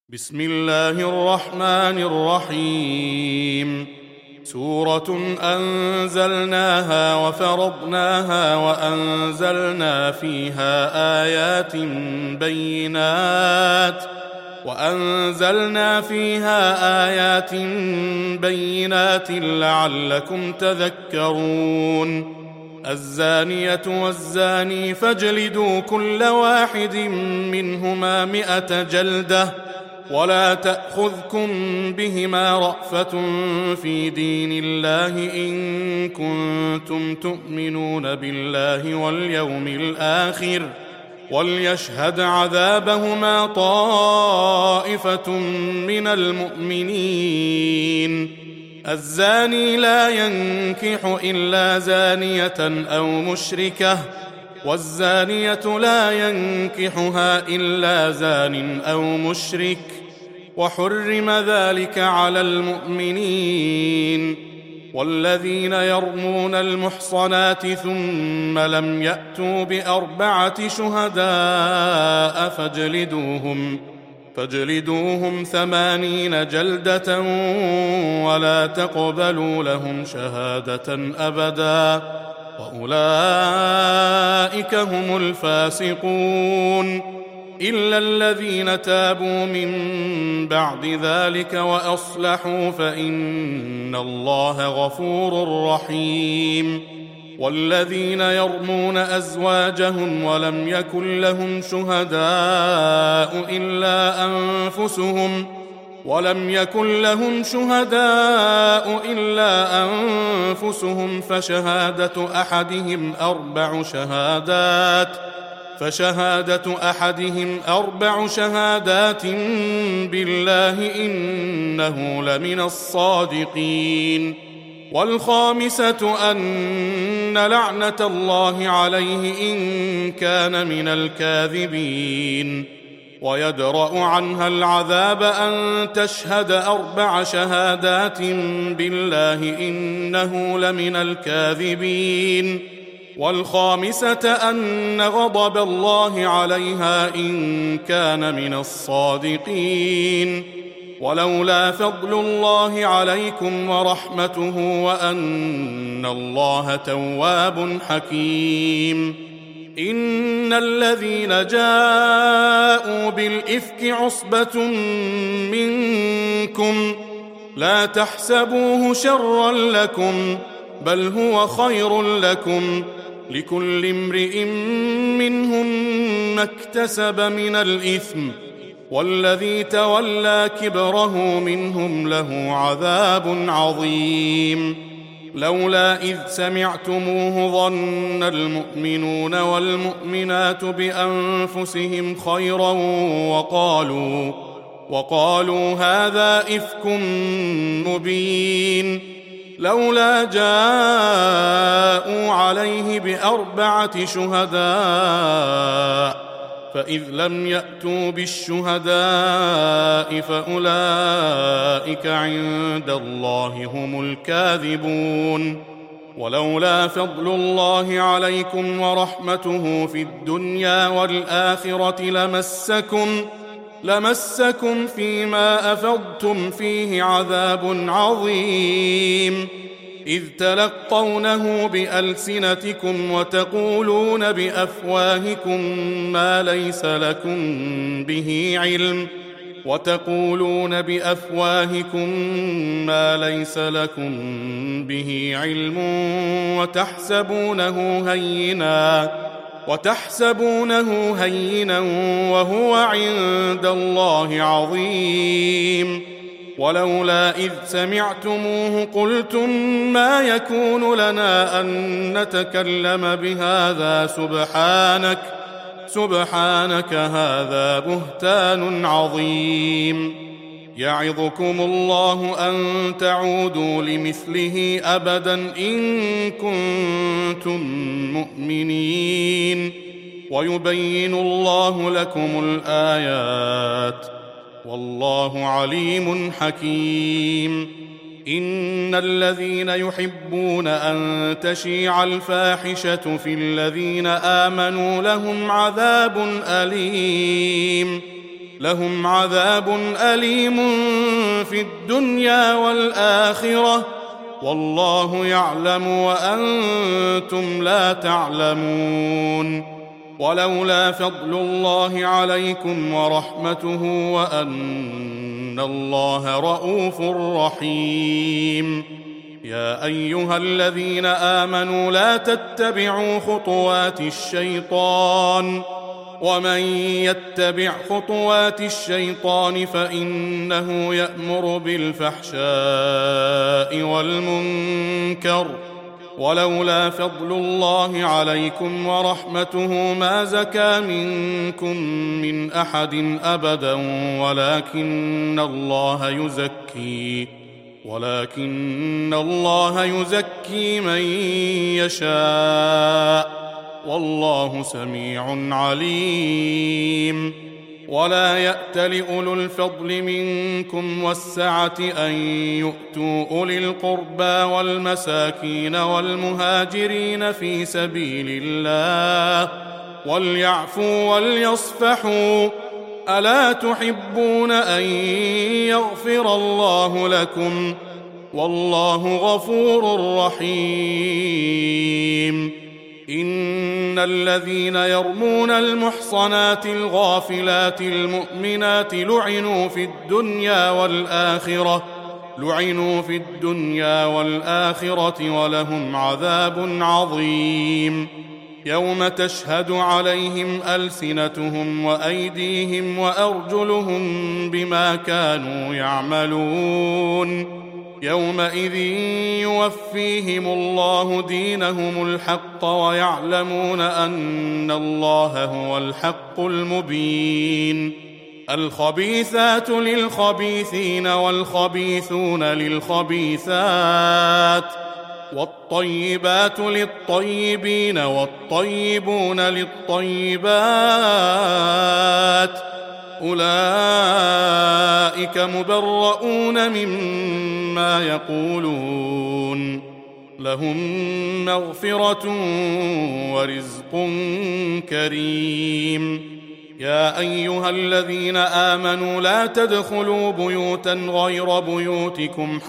بسم الله الرحمن الرحيم. سورة أنزلناها وفرضناها وأنزلنا فيها آيات بينات لعلكم تذكرون. الزانية والزاني فاجلدوا كل واحد منهما 100 جلدة ولا تأخذكم بهما رأفة في دين الله إن كنتم تؤمنون بالله واليوم الآخر وليشهد عذابهما طائفة من المؤمنين. الزاني لا ينكح إلا زانية أو مشركة والزانية لا ينكحها إلا زان أو مشرك وحرم ذلك على المؤمنين. والذين يرمون المحصنات ثم لم يأتوا ب4 شهداء فاجلدوهم 80 جلدة ولا تقبلوا لهم شهادة أبدا وأولئك هم الفاسقون. إلا الذين تابوا من بعد ذلك وأصلحوا فإن الله غفور رحيم. والذين يرمون أزواجهم ولم يكن لهم شهداء إلا أنفسهم فشهادة أحدهم 4 شهادات بالله إنه لمن الصادقين. والخامسة أن لعنة الله عليه إن كان من الكاذبين. ويدرأ عنها العذاب أن تشهد 4 شهادات بالله إنه لمن الكاذبين. والخامسة أن غضب الله عليها إن كان من الصادقين. ولولا فضل الله عليكم ورحمته وأن الله تواب حكيم. إن الذين جاءوا بالإفك عصبة منكم لا تحسبوه شرا لكم بل هو خير لكم لكل امرئ منهم ما اكتسب من الإثم والذي تولى كبره منهم له عذاب عظيم. لولا إذ سمعتموه ظن المؤمنون والمؤمنات بأنفسهم خيرا وقالوا هذا إفك مبين. لولا جاءوا عليه ب4 شهداء فإذ لم يأتوا بالشهداء فأولئك عند الله هم الكاذبون. ولولا فضل الله عليكم ورحمته في الدنيا والآخرة لمسكم فيما أفضتم فيه عذاب عظيم. إذ تلقونه بألسنتكم وتقولون بأفواهكم ما ليس لكم به علم وتحسبونه هينا وهو عند الله عظيم. ولولا إذ سمعتموه قلتم ما يكون لنا أن نتكلم بهذا سبحانك هذا بهتان عظيم. يعظكم الله أن تعودوا لمثله أبدا إن كنتم مؤمنين ويبين الله لكم الآيات والله عليم حكيم. إن الذين يحبون أن تشيع الفاحشة في الذين آمنوا لهم عذاب أليم لهم عذاب أليم في الدنيا والآخرة والله يعلم وأنتم لا تعلمون. ولولا فضل الله عليكم ورحمته وأن الله رءوف رحيم. يا أيها الذين آمنوا لا تتبعوا خطوات الشيطان ومن يتبع خطوات الشيطان فإنه يأمر بالفحشاء والمنكر ولولا فضل الله عليكم ورحمته ما زكى منكم من أحد أبدا ولكن الله يزكي من يشاء والله سميع عليم. ولا يأتل أولو الفضل منكم والسعة أن يؤتوا أولي القربى والمساكين والمهاجرين في سبيل الله وليعفوا وليصفحوا ألا تحبون أن يغفر الله لكم والله غفور رحيم. إن الذين يرمون المحصنات الغافلات المؤمنات لعنوا في الدنيا والآخرة ولهم عذاب عظيم. يوم تشهد عليهم ألسنتهم وأيديهم وأرجلهم بما كانوا يعملون يومئذ يوفيهم الله دينهم الحق ويعلمون أن الله هو الحق المبين. الخبيثات للخبيثين والخبيثون للخبيثات والطيبات للطيبين والطيبون للطيبات أولئك مبرؤون مما يقولون لهم مغفرة ورزق كريم. يا أيها الذين آمنوا لا تدخلوا بيوتا غير بيوتكم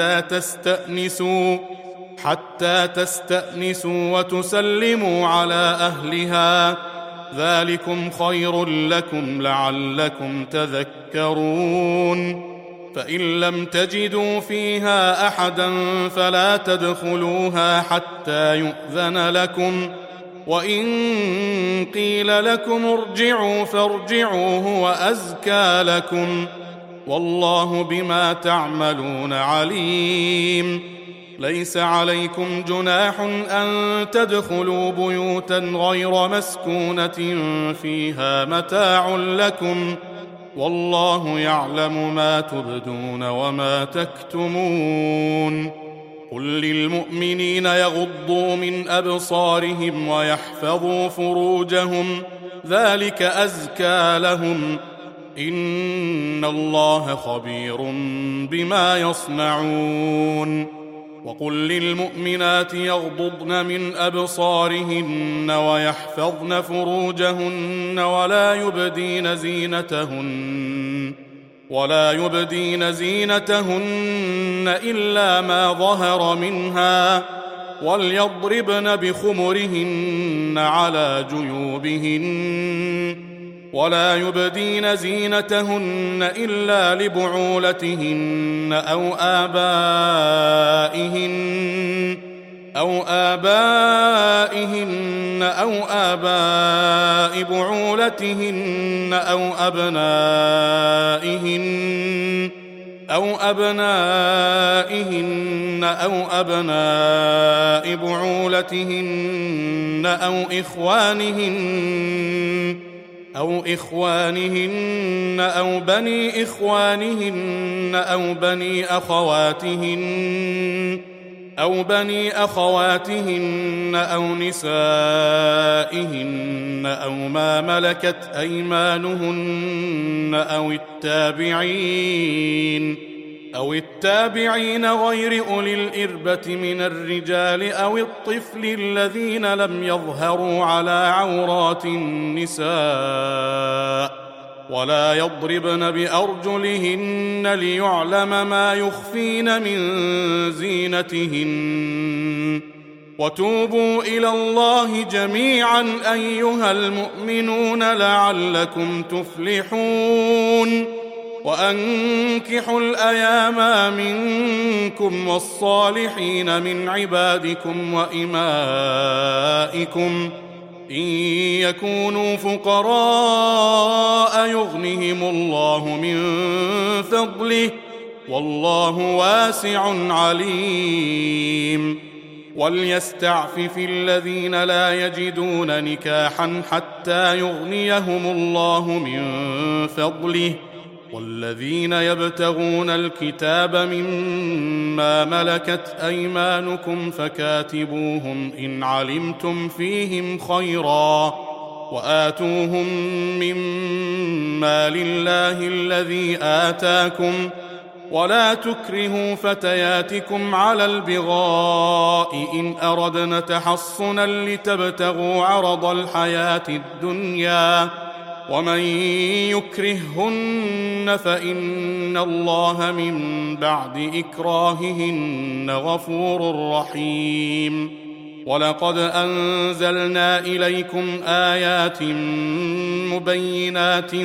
حتى تستأنسوا وتسلموا على أهلها ذلكم خير لكم لعلكم تذكرون. فإن لم تجدوا فيها أحدا فلا تدخلوها حتى يؤذن لكم وإن قيل لكم ارجعوا فارجعوا هو أزكى لكم والله بما تعملون عليم. ليس عليكم جناح أن تدخلوا بيوتا غير مسكونة فيها متاع لكم والله يعلم ما تبدون وما تكتمون. قل للمؤمنين يغضوا من أبصارهم ويحفظوا فروجهم ذلك أزكى لهم إن الله خبير بما يصنعون. وقل للمؤمنات يغضضن من أبصارهن ويحفظن فروجهن ولا يبدين زينتهن إلا ما ظهر منها وليضربن بخمرهن على جيوبهن ولا يبدين زينتهن إلا لبعولتهن أو آبائهن أو آباء بعولتهن أو أبنائهن أو بعولتهن أو إخوانهن أو بني إخوانهن أو بني أخواتهن أو نسائهن أو ما ملكت أيمانهن أو التابعين غير أولي الإربة من الرجال أو الطفل الذين لم يظهروا على عورات النساء ولا يضربن بأرجلهن ليعلم ما يخفين من زينتهن وتوبوا إلى الله جميعا أيها المؤمنون لعلكم تفلحون وأنكحوا الأيام منكم والصالحين من عبادكم وإمائكم إن يكونوا فقراء يغنهم الله من فضله والله واسع عليم وليستعفف الذين لا يجدون نكاحا حتى يغنيهم الله من فضله والذين يبتغون الكتاب مما ملكت أيمانكم فكاتبوهم إن علمتم فيهم خيرا وآتوهم مما لله الذي آتاكم ولا تكرهوا فتياتكم على البغاء إن أردنا تحصنا لتبتغوا عرض الحياة الدنيا ومن يكرههن فإن الله من بعد إكراههن غفور رحيم ولقد أنزلنا إليكم آيات مبينات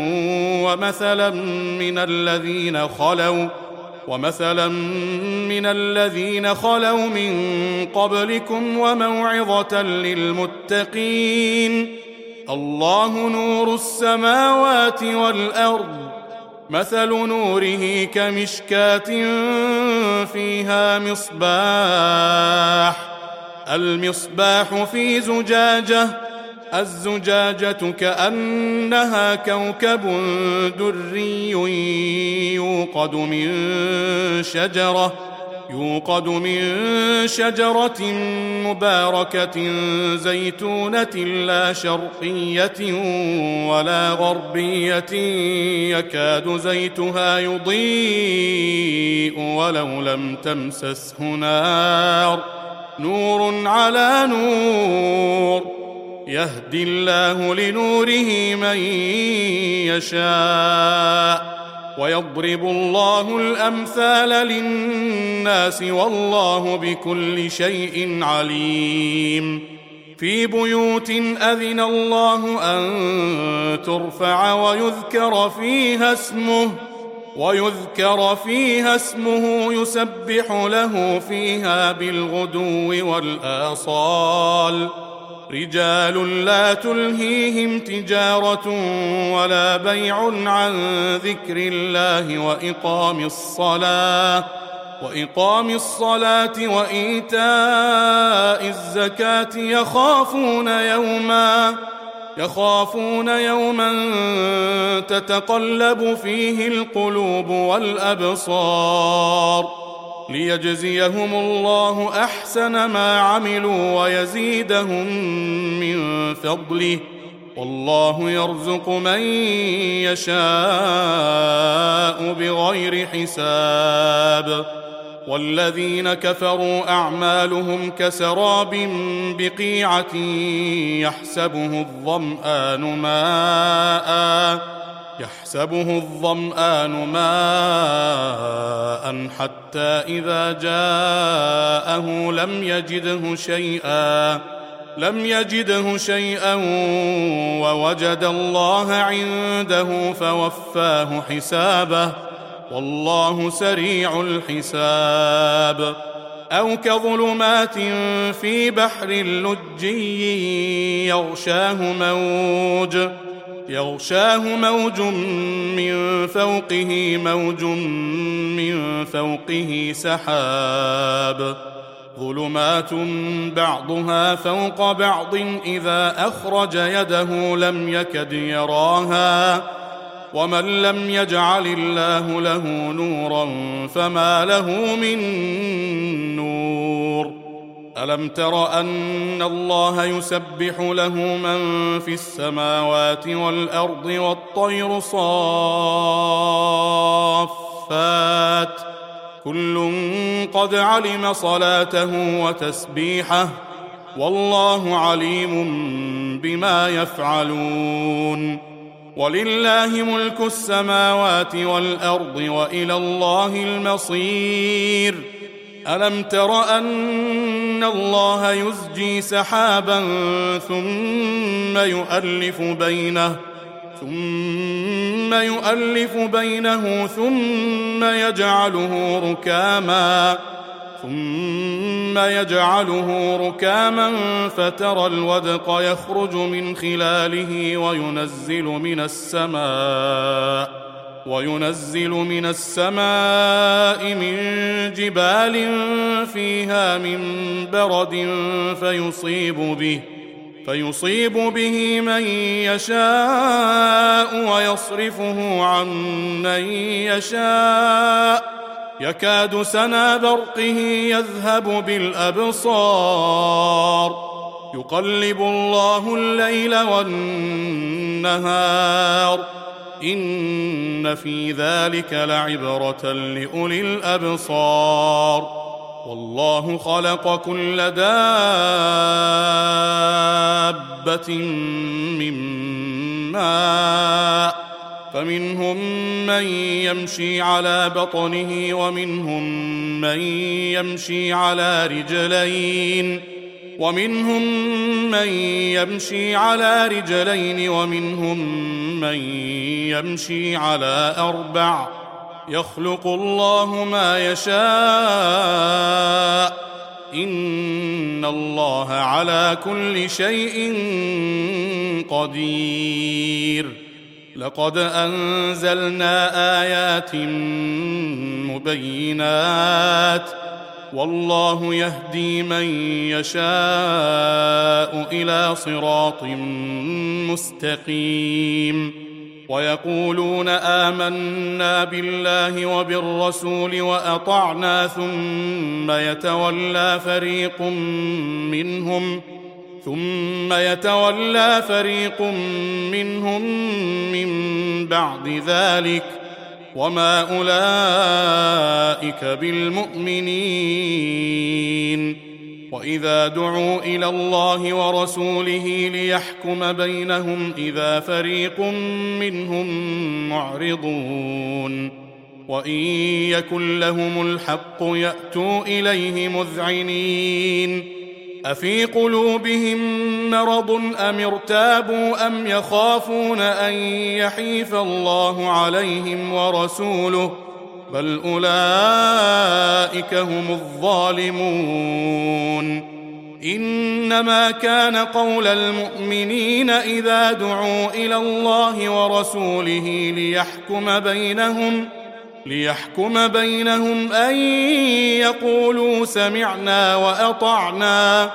ومثلا من الذين خلوا من قبلكم وموعظة للمتقين الله نور السماوات والأرض مثل نوره كمشكاة فيها المصباح في زجاجة الزجاجة كأنها كوكب دري يوقد من شجرة مباركة زيتونة لا شرقية ولا غربية يكاد زيتها يضيء ولو لم تمسسه نار نور على نور يهدي الله لنوره من يشاء ويضرب الله الأمثال للناس والله بكل شيء عليم في بيوت أذن الله أن ترفع ويذكر فيها اسمه يسبح له فيها بالغدو والآصال رجال لا تلهيهم تجارة ولا بيع عن ذكر الله وإقام الصلاة وإيتاء الزكاة يخافون يوما تتقلب فيه القلوب والأبصار ليجزيهم الله أحسن ما عملوا ويزيدهم من فضله والله يرزق من يشاء بغير حساب والذين كفروا أعمالهم كسراب بقيعة يحسبه الظمآن ماء حتى إذا جاءه لم يجده شيئا ووجد الله عنده فوفاه حسابه والله سريع الحساب أو كظلمات في بحر لجي يغشاه موج من فوقه سحاب ظلمات بعضها فوق بعض إذا أخرج يده لم يكد يراها ومن لم يجعل الله له نورا فما له من نور ألم تر أن الله يسبح له من في السماوات والأرض والطير صافات كل قد علم صلاته وتسبيحه والله عليم بما يفعلون ولله ملك السماوات والأرض وإلى الله المصير. ألم تر أن الله يزجي سحابا ثم يؤلف بينه ثم يجعله ركاما فترى الودق يخرج من خلاله وينزل من السماء من جبال فيها من برد فيصيب به من يشاء ويصرفه عن من يشاء يكاد سنا برقه يذهب بالأبصار يقلب الله الليل والنهار إن في ذلك لعبرة لأولي الأبصار. والله خلق كل دابة من ماء فمنهم من يمشي على بطنه ومنهم من يمشي على رجلين ومنهم من يمشي على أربع يخلق الله ما يشاء إن الله على كل شيء قدير. لقد أنزلنا آيات مبينات والله يهدي من يشاء إلى صراط مستقيم. ويقولون آمنا بالله وبالرسول وأطعنا ثم يتولى فريق منهم من بعد ذلك وما أولئك بالمؤمنين. وإذا دعوا إلى الله ورسوله ليحكم بينهم إذا فريق منهم معرضون وإن يكن لهم الحق يأتوا إليه مذعنين. أفي قلوبهم مرض أم ارتابوا أم يخافون أن يحيف الله عليهم ورسوله بل أولئك هم الظالمون. إنما كان قول المؤمنين إذا دعوا إلى الله ورسوله ليحكم بينهم أن يقولوا سمعنا وأطعنا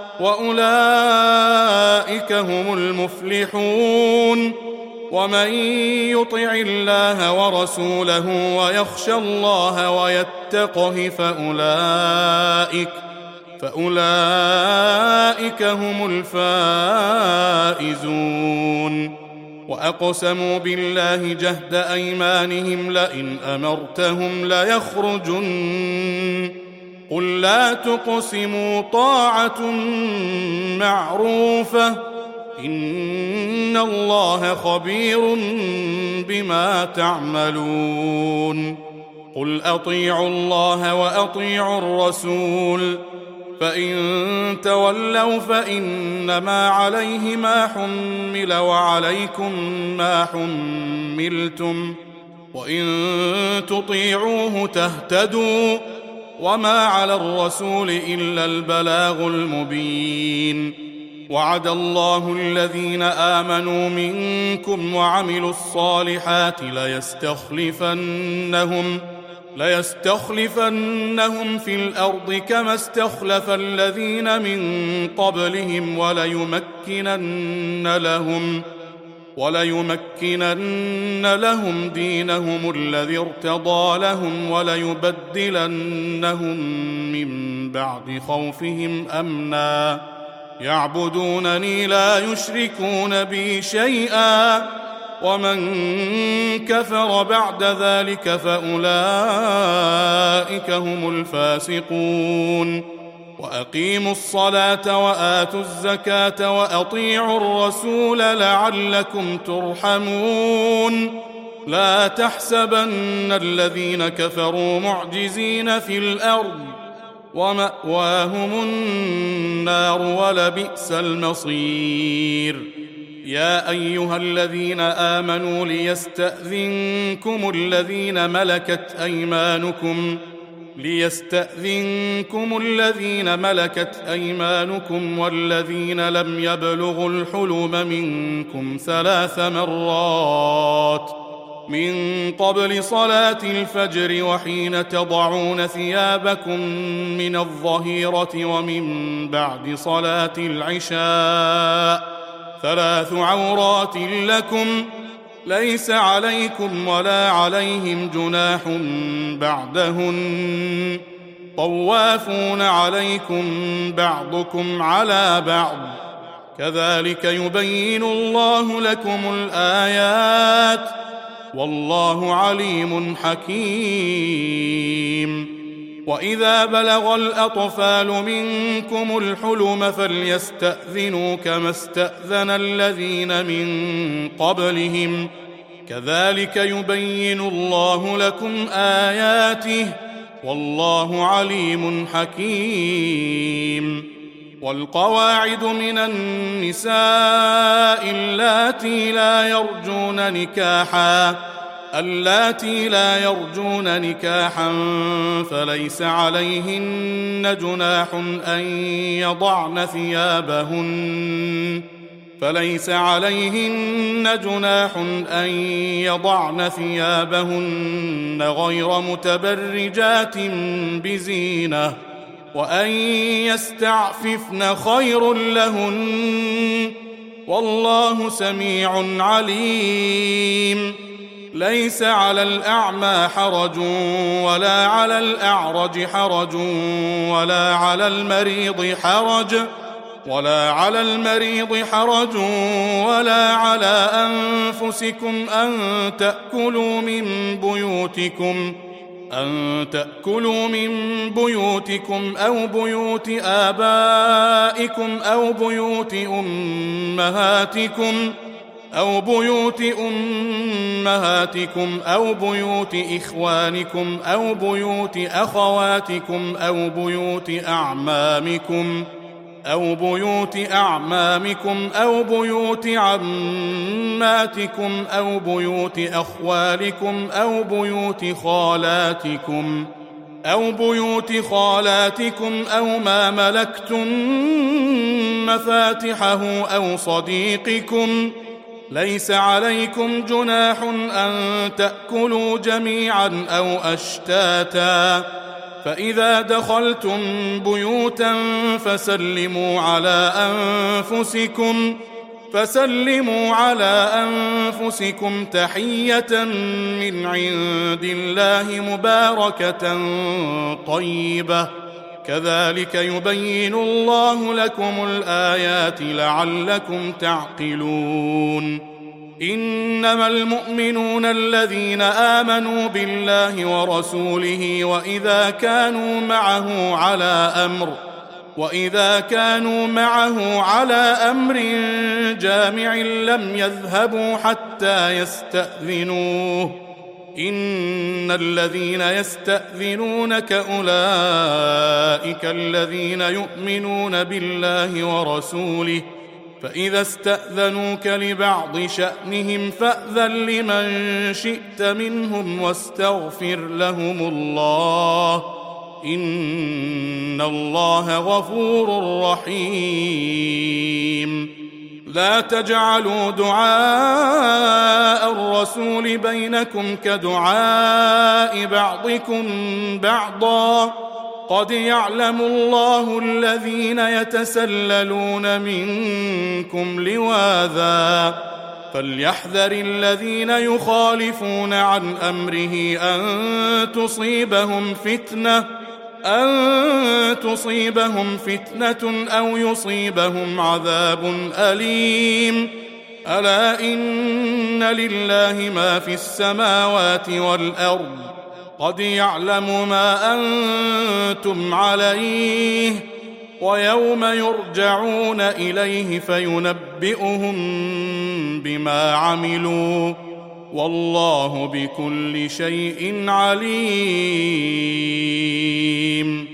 وأولئك هم المفلحون. ومن يطع الله ورسوله ويخشى الله ويتقه فأولئك هم الفائزون. وأقسموا بالله جهد أيمانهم لئن أمرتهم ليخرجن قل لا تقسموا طاعة معروفة إن الله خبير بما تعملون. قل أطيعوا الله وأطيعوا الرسول فإن تولوا فإنما عليه ما حمل وعليكم ما حملتم وإن تطيعوه تهتدوا وما على الرسول إلا البلاغ المبين. وعد الله الذين آمنوا منكم وعملوا الصالحات ليستخلفنهم في الأرض كما استخلف الذين من قبلهم وليمكنن لهم دينهم الذي ارتضى لهم وليبدلنهم من بعد خوفهم أمنا يعبدونني لا يشركون بي شيئا ومن كفر بعد ذلك فأولئك هم الفاسقون. وأقيموا الصلاة وآتوا الزكاة وأطيعوا الرسول لعلكم ترحمون لا تحسبن الذين كفروا معجزين في الأرض ومأواهم النار ولبئس المصير يا أيها الذين آمنوا ليستأذنكم الذين ملكت أيمانكم والذين لم يبلغوا الحلم منكم 3 مرات من قبل صلاة الفجر وحين تضعون ثيابكم من الظهيرة ومن بعد صلاة العشاء 3 عورات لكم ليس عليكم ولا عليهم جناح بعدهن طوافون عليكم بعضكم على بعض كذلك يبين الله لكم الآيات والله عليم حكيم وإذا بلغ الأطفال منكم الحلم فليستأذنوا كما استأذن الذين من قبلهم كذلك يبين الله لكم آياته والله عليم حكيم والقواعد من النساء اللاتي لا يرجون نكاحا فليس عليهن جناح أن يضعن ثيابهن غير متبرجات بزينة وأن يستعففن خير لهن والله سميع عليم ليس على الأعمى حرج ولا على الأعرج حرج ولا على المريض حرج ولا على أنفسكم أن تأكلوا من بيوتكم أو بيوت آبائكم أو بيوت أمهاتكم أو بيوت إخوانكم أو بيوت أخواتكم أو بيوت أعمامكم أو بيوت عماتكم أو بيوت أخوالكم أو بيوت خالاتكم أو ما ملكتم مفاتحه أو صديقكم ليس عليكم جناح أن تأكلوا جميعا أو أشتاتا فإذا دخلتم بيوتا فسلموا على أنفسكم تحية من عند الله مباركة طيبة كذلك يبين الله لكم الآيات لعلكم تعقلون إنما المؤمنون الذين آمنوا بالله ورسوله وإذا كانوا معه على أمر جامع لم يذهبوا حتى يستأذنوه إن الذين يستأذنونك أولئك الذين يؤمنون بالله ورسوله فإذا استأذنوك لبعض شأنهم فأذن لمن شئت منهم واستغفر لهم الله إن الله غفور رحيم لا تجعلوا دعاء الرسول بينكم كدعاء بعضكم بعضا قد يعلم الله الذين يتسللون منكم لواذا فليحذر الذين يخالفون عن أمره أن تصيبهم فتنة أو يصيبهم عذاب أليم ألا إن لله ما في السماوات والأرض قد يعلم ما أنتم عليه ويوم يرجعون إليه فينبئهم بما عملوا والله بكل شيء عليم.